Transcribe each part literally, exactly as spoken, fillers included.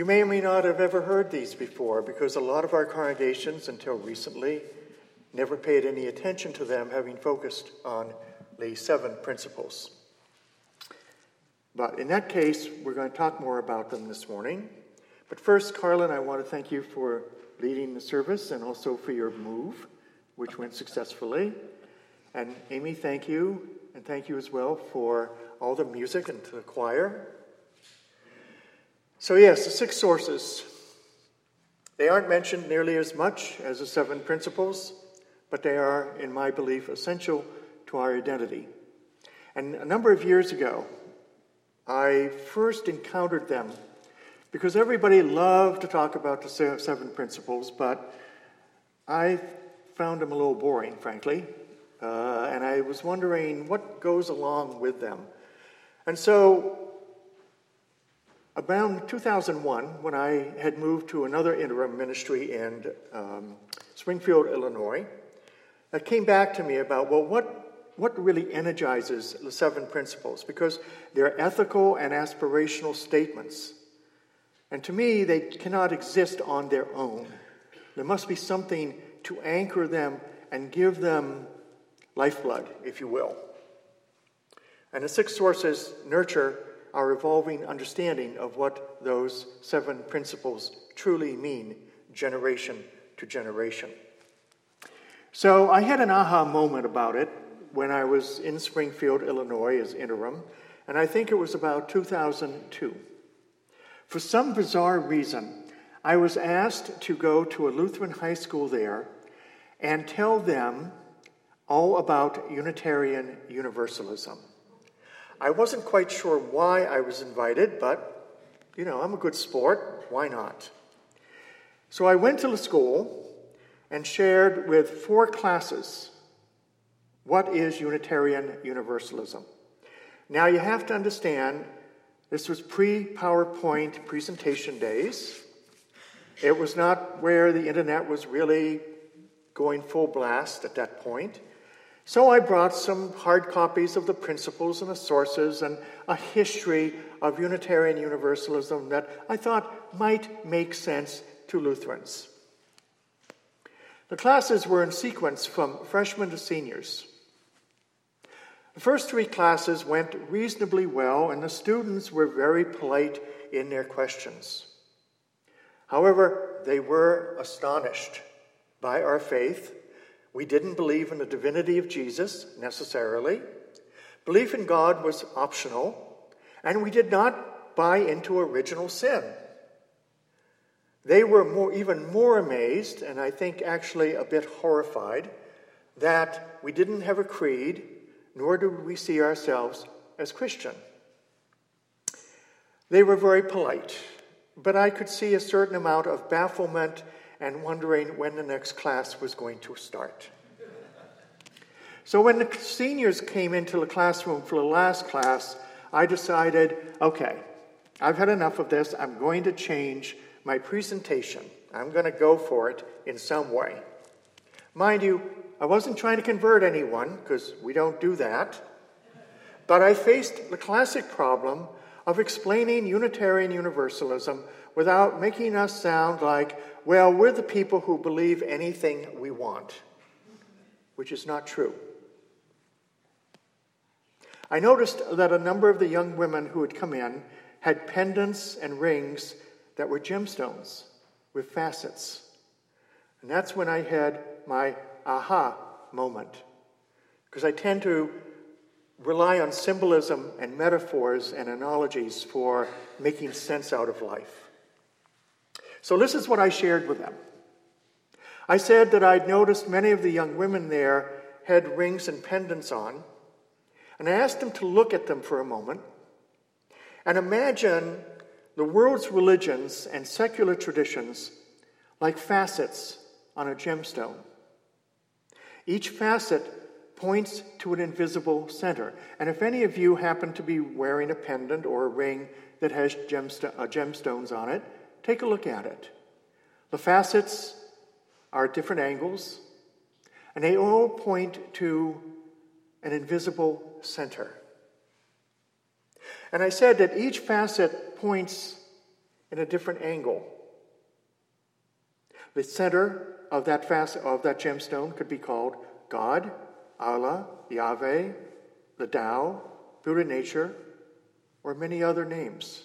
You may or may not have ever heard these before, because a lot of our congregations, until recently, never paid any attention to them, having focused on the seven principles. But in that case, we're going to talk more about them this morning. But first, Carlin, I want to thank you for leading the service and also for your move, which went successfully. And Amy, thank you, and thank you as well for all the music and to the choir. So yes, the six sources. They aren't mentioned nearly as much as the seven principles, but they are, in my belief, essential to our identity. And a number of years ago, I first encountered them because everybody loved to talk about the seven principles, but I found them a little boring, frankly, uh, and I was wondering what goes along with them. And so, around two thousand one, when I had moved to another interim ministry in um, Springfield, Illinois, that came back to me about, well, what, what really energizes the seven principles? Because they're ethical and aspirational statements. And to me, they cannot exist on their own. There must be something to anchor them and give them lifeblood, if you will. And the six sources nurture our evolving understanding of what those seven principles truly mean, generation to generation. So I had an aha moment about it when I was in Springfield, Illinois as interim, and I think it was about two thousand two. For some bizarre reason, I was asked to go to a Lutheran high school there and tell them all about Unitarian Universalism. I wasn't quite sure why I was invited, but, you know, I'm a good sport. Why not? So I went to the school and shared with four classes what is Unitarian Universalism. Now, you have to understand, this was pre-PowerPoint presentation days. It was not where the internet was really going full blast at that point. So I brought some hard copies of the principles and the sources and a history of Unitarian Universalism that I thought might make sense to Lutherans. The classes were in sequence from freshmen to seniors. The first three classes went reasonably well, and the students were very polite in their questions. However, they were astonished by our faith. We didn't believe in the divinity of Jesus, necessarily. Belief in God was optional, and we did not buy into original sin. They were more, even more amazed, and I think actually a bit horrified, that we didn't have a creed, nor do we see ourselves as Christian. They were very polite, but I could see a certain amount of bafflement and wondering when the next class was going to start. So when the seniors came into the classroom for the last class, I decided, okay, I've had enough of this. I'm going to change my presentation. I'm going to go for it in some way. Mind you, I wasn't trying to convert anyone, because we don't do that. But I faced the classic problem of explaining Unitarian Universalism without making us sound like, well, we're the people who believe anything we want, which is not true. I noticed that a number of the young women who had come in had pendants and rings that were gemstones with facets. And that's when I had my aha moment, because I tend to rely on symbolism and metaphors and analogies for making sense out of life. So this is what I shared with them. I said that I'd noticed many of the young women there had rings and pendants on, and I asked them to look at them for a moment and imagine the world's religions and secular traditions like facets on a gemstone. Each facet points to an invisible center. And if any of you happen to be wearing a pendant or a ring that has gemsto- uh, gemstones on it, take a look at it. The facets are at different angles, and they all point to an invisible center. And I said that each facet points in a different angle. The center of that facet of that gemstone could be called God, Allah, Yahweh, the Tao, Buddha nature, or many other names.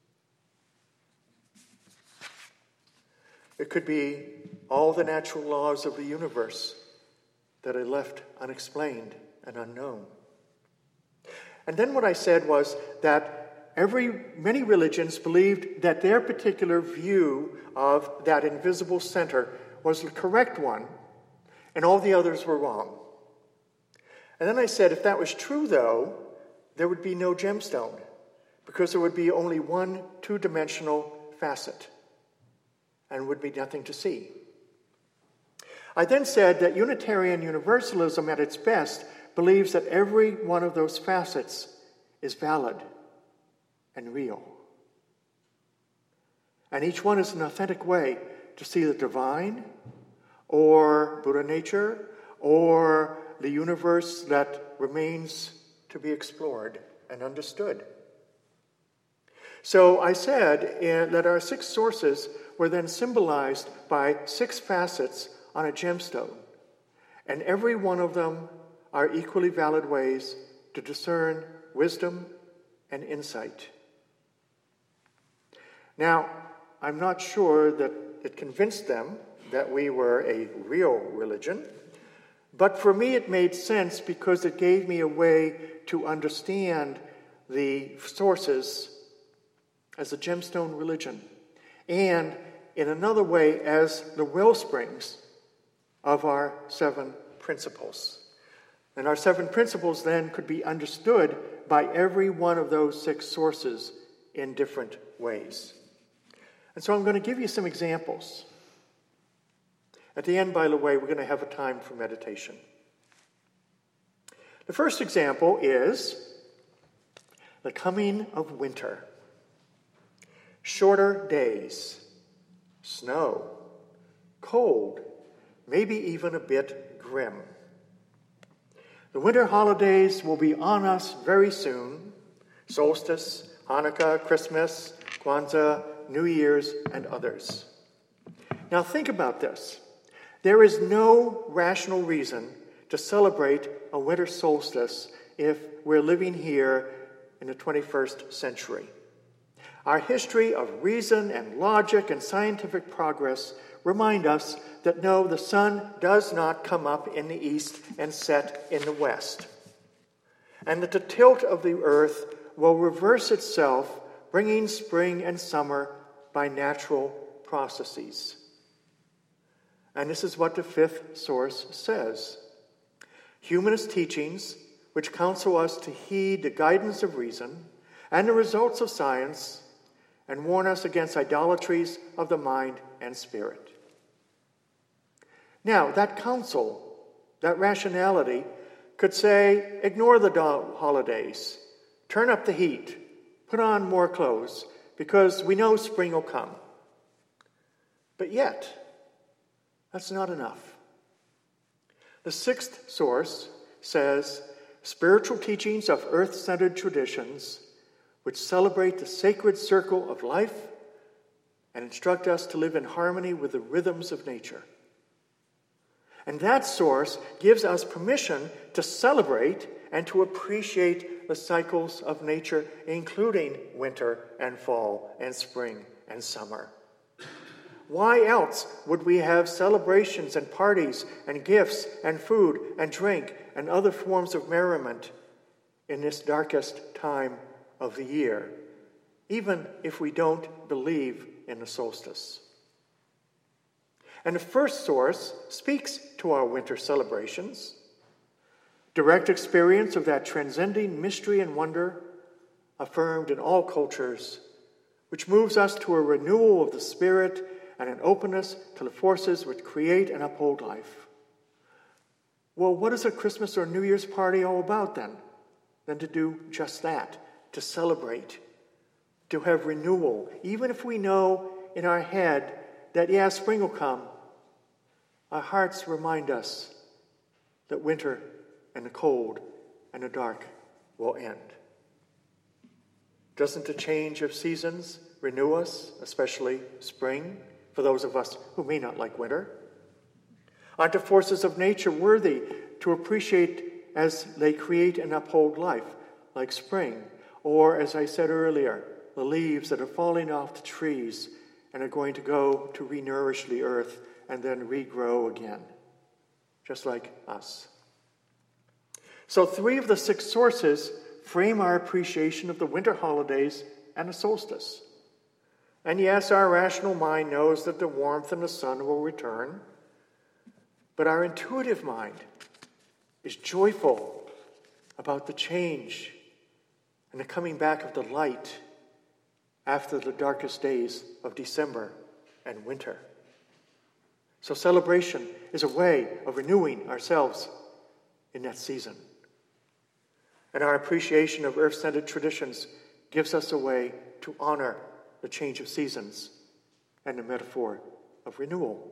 It could be all the natural laws of the universe that are left unexplained and unknown. And then what I said was that every many religions believed that their particular view of that invisible center was the correct one, and all the others were wrong. And then I said, if that was true, though, there would be no gemstone, because there would be only one two-dimensional facet, and would be nothing to see. I then said that Unitarian Universalism at its best believes that every one of those facets is valid and real. And each one is an authentic way to see the divine, or Buddha nature, or the universe that remains to be explored and understood. So I said that our six sources were then symbolized by six facets on a gemstone, and every one of them are equally valid ways to discern wisdom and insight. Now, I'm not sure that it convinced them that we were a real religion, but for me it made sense because it gave me a way to understand the sources as a gemstone religion, and in another way as the wellsprings of our seven principles. And our seven principles then could be understood by every one of those six sources in different ways. And so I'm going to give you some examples. At the end, by the way, we're going to have a time for meditation. The first example is the coming of winter. Shorter days, snow, cold, maybe even a bit grim. The winter holidays will be on us very soon. Solstice, Hanukkah, Christmas, Kwanzaa, New Year's, and others. Now think about this. There is no rational reason to celebrate a winter solstice if we're living here in the twenty-first century. Our history of reason and logic and scientific progress remind us that no, the sun does not come up in the east and set in the west, and that the tilt of the earth will reverse itself, bringing spring and summer by natural processes. And this is what the fifth source says. Humanist teachings, which counsel us to heed the guidance of reason and the results of science, and warn us against idolatries of the mind and spirit. Now, that counsel, that rationality, could say, ignore the do- holidays, turn up the heat, put on more clothes, because we know spring will come. But yet, that's not enough. The sixth source says, spiritual teachings of earth-centered traditions which celebrate the sacred circle of life and instruct us to live in harmony with the rhythms of nature. And that source gives us permission to celebrate and to appreciate the cycles of nature, including winter and fall and spring and summer. Why else would we have celebrations and parties and gifts and food and drink and other forms of merriment in this darkest time of the year, even if we don't believe in the solstice? And the first source speaks to our winter celebrations. Direct experience of that transcending mystery and wonder affirmed in all cultures, which moves us to a renewal of the spirit and an openness to the forces which create and uphold life. Well, what is a Christmas or New Year's party all about then? Than to do just that, to celebrate, to have renewal, even if we know in our head that, yeah, spring will come. Our hearts remind us that winter and the cold and the dark will end. Doesn't the change of seasons renew us, especially spring, for those of us who may not like winter? Aren't the forces of nature worthy to appreciate as they create and uphold life, like spring, or, as I said earlier, the leaves that are falling off the trees and are going to go to re-nourish the earth and then regrow again, just like us. So three of the six sources frame our appreciation of the winter holidays and the solstice. And yes, our rational mind knows that the warmth and the sun will return, but our intuitive mind is joyful about the change and the coming back of the light after the darkest days of December and winter. So celebration is a way of renewing ourselves in that season. And our appreciation of earth-centered traditions gives us a way to honor the change of seasons and the metaphor of renewal.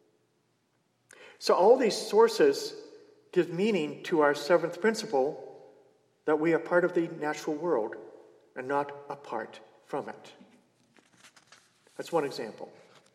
So all these sources give meaning to our seventh principle that we are part of the natural world and not apart from it. That's one example.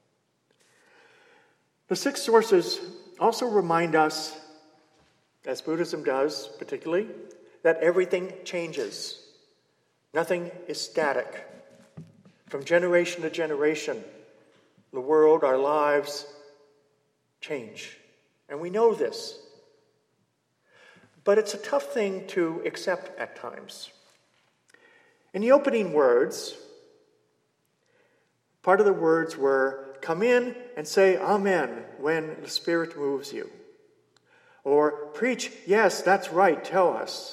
The six sources also remind us, as Buddhism does particularly, that everything changes. Nothing is static. From generation to generation, the world, our lives, change. And we know this. But it's a tough thing to accept at times. In the opening words, part of the words were, "Come in and say Amen when the Spirit moves you." Or, "Preach, yes, that's right, tell us."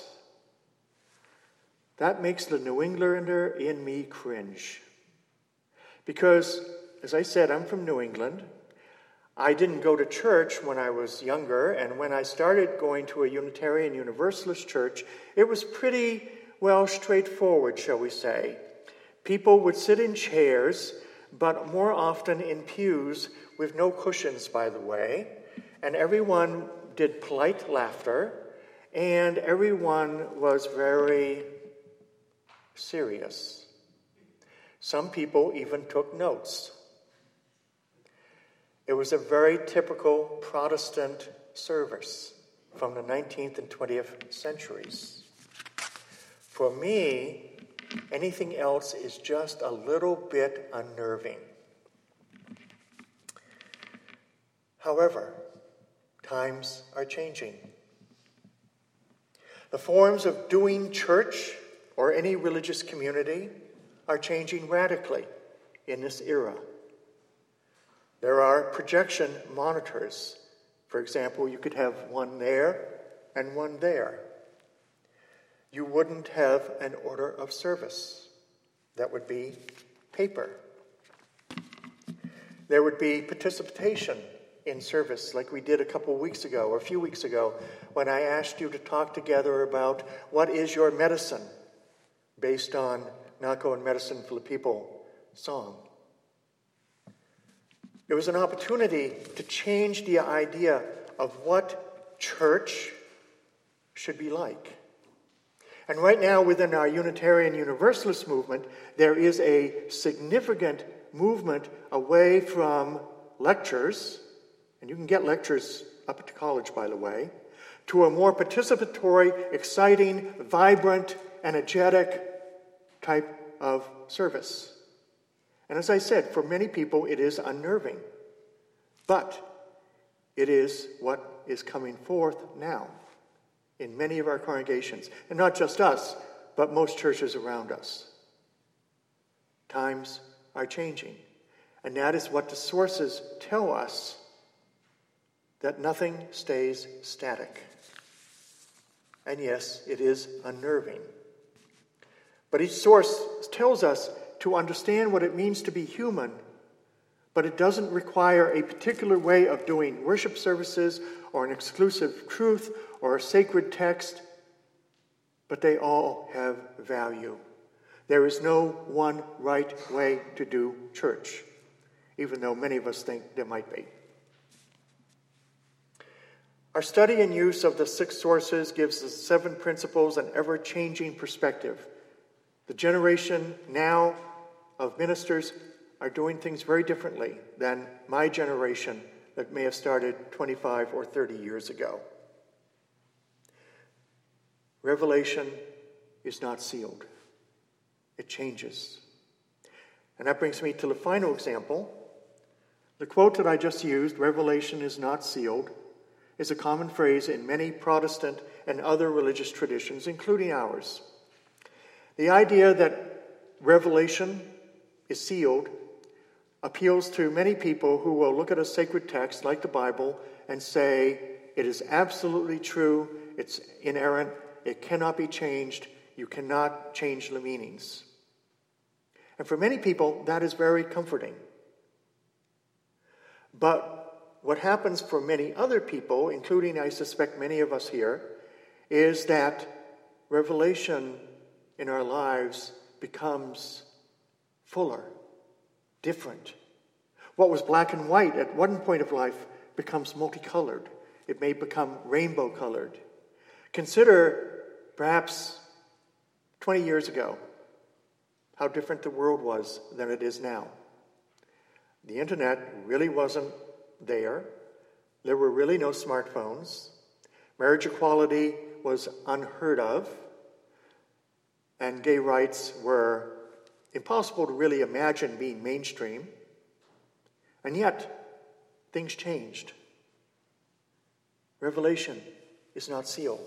That makes the New Englander in me cringe. Because, as I said, I'm from New England. I didn't go to church when I was younger, and when I started going to a Unitarian Universalist church, it was pretty, well, straightforward, shall we say. People would sit in chairs, but more often in pews with no cushions, by the way, and everyone did polite laughter, and everyone was very serious. Some people even took notes. It was a very typical Protestant service from the nineteenth and twentieth centuries. For me, anything else is just a little bit unnerving. However, times are changing. The forms of doing church or any religious community are changing radically in this era. There are projection monitors. For example, you could have one there and one there. You wouldn't have an order of service. That would be paper. There would be participation in service like we did a couple weeks ago or a few weeks ago when I asked you to talk together about what is your medicine based on Nako and Medicine for the People song. It was an opportunity to change the idea of what church should be like. And right now within our Unitarian Universalist movement, there is a significant movement away from lectures, and you can get lectures up at the college, by the way, to a more participatory, exciting, vibrant, energetic type of service. And as I said, for many people it is unnerving. But it is what is coming forth now in many of our congregations. And not just us, but most churches around us. Times are changing. And that is what the sources tell us, that nothing stays static. And yes, it is unnerving. But each source tells us to understand what it means to be human, but it doesn't require a particular way of doing worship services or an exclusive truth or a sacred text, but they all have value. There is no one right way to do church, even though many of us think there might be. Our study and use of the six sources gives us seven principles an ever-changing perspective. The generation now of ministers are doing things very differently than my generation that may have started twenty-five or thirty years ago. Revelation is not sealed. It changes. And that brings me to the final example. The quote that I just used, "Revelation is not sealed," is a common phrase in many Protestant and other religious traditions, including ours. The idea that revelation is sealed appeals to many people who will look at a sacred text like the Bible and say, it is absolutely true, it's inerrant, it cannot be changed, you cannot change the meanings. And for many people, that is very comforting. But what happens for many other people, including, I suspect, many of us here, is that revelation in our lives becomes fuller, different. What was black and white at one point of life becomes multicolored. It may become rainbow-colored. Consider, perhaps twenty years ago, how different the world was than it is now. The internet really wasn't there. There were really no smartphones. Marriage equality was unheard of. And gay rights were impossible to really imagine being mainstream. And yet, things changed. Revelation is not sealed.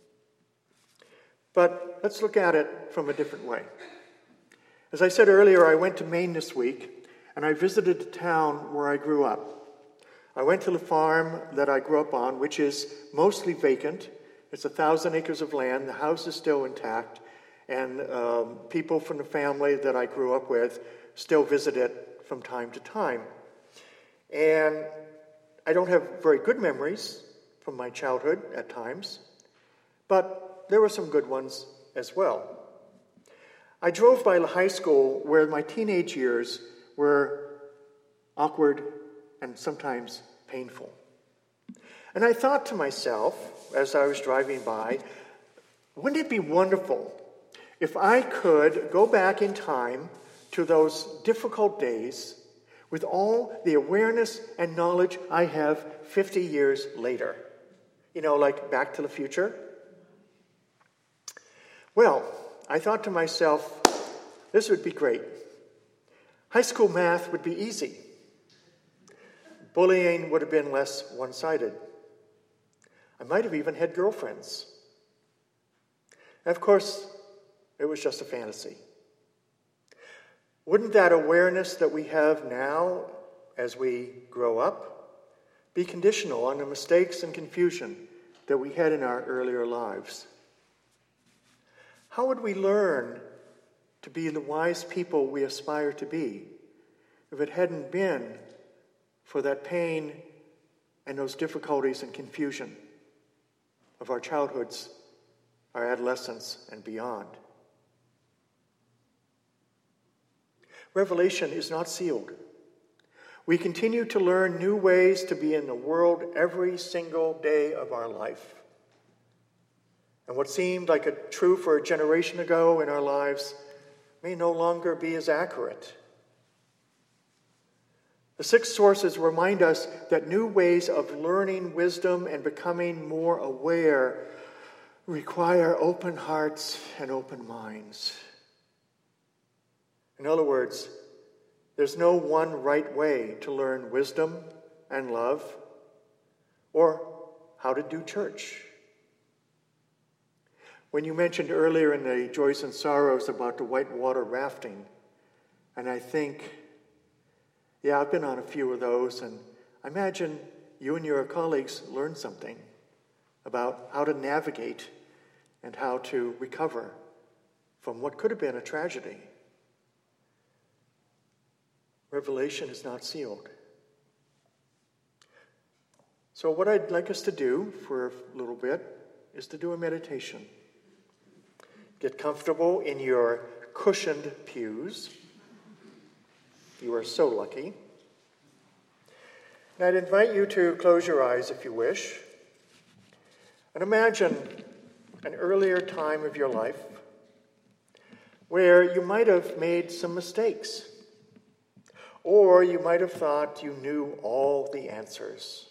But let's look at it from a different way. As I said earlier, I went to Maine this week, and I visited the town where I grew up. I went to the farm that I grew up on, which is mostly vacant. It's a thousand acres of land. The house is still intact, and um, people from the family that I grew up with still visit it from time to time. And I don't have very good memories from my childhood at times, but there were some good ones as well. I drove by the high school where my teenage years were awkward and sometimes painful. And I thought to myself, as I was driving by, wouldn't it be wonderful if I could go back in time to those difficult days with all the awareness and knowledge I have fifty years later? You know, like Back to the Future. Well, I thought to myself, this would be great. High school math would be easy. Bullying would have been less one-sided. I might have even had girlfriends. And of course, it was just a fantasy. Wouldn't that awareness that we have now as we grow up be conditional on the mistakes and confusion that we had in our earlier lives? How would we learn to be the wise people we aspire to be if it hadn't been for that pain and those difficulties and confusion of our childhoods, our adolescence, and beyond? Revelation is not sealed. We continue to learn new ways to be in the world every single day of our life. And what seemed like a true for a generation ago in our lives may no longer be as accurate. The six sources remind us that new ways of learning wisdom and becoming more aware require open hearts and open minds. In other words, there's no one right way to learn wisdom and love or how to do church. When you mentioned earlier in the Joys and Sorrows about the whitewater rafting, and I think, yeah, I've been on a few of those, and I imagine you and your colleagues learned something about how to navigate and how to recover from what could have been a tragedy. Revelation is not sealed. So what I'd like us to do for a little bit is to do a meditation. Get comfortable in your cushioned pews. You are so lucky. And I'd invite you to close your eyes if you wish. And imagine an earlier time of your life where you might have made some mistakes, or you might have thought you knew all the answers.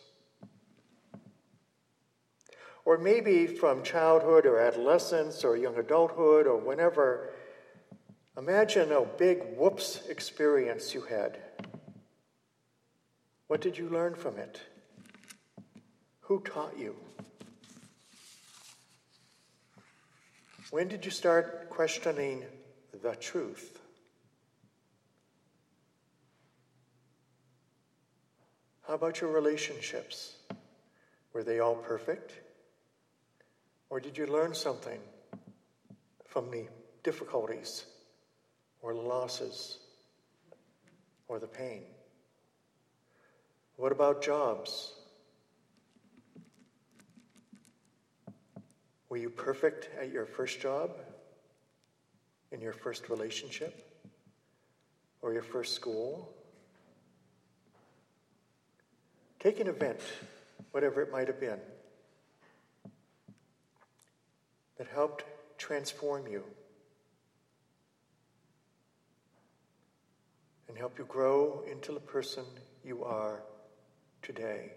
Or maybe from childhood or adolescence or young adulthood or whenever, imagine a big whoops experience you had. What did you learn from it? Who taught you? When did you start questioning the truth? How about your relationships? Were they all perfect? Or did you learn something from the difficulties or the losses or the pain? What about jobs? Were you perfect at your first job, in your first relationship, or your first school? Take an event, whatever it might have been, that helped transform you and help you grow into the person you are today.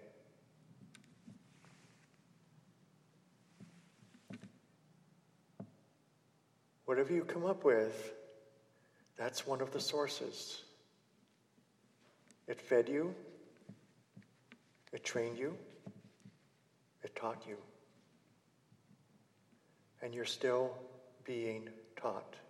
Whatever you come up with, that's one of the sources. It fed you, it trained you, it taught you, and you're still being taught.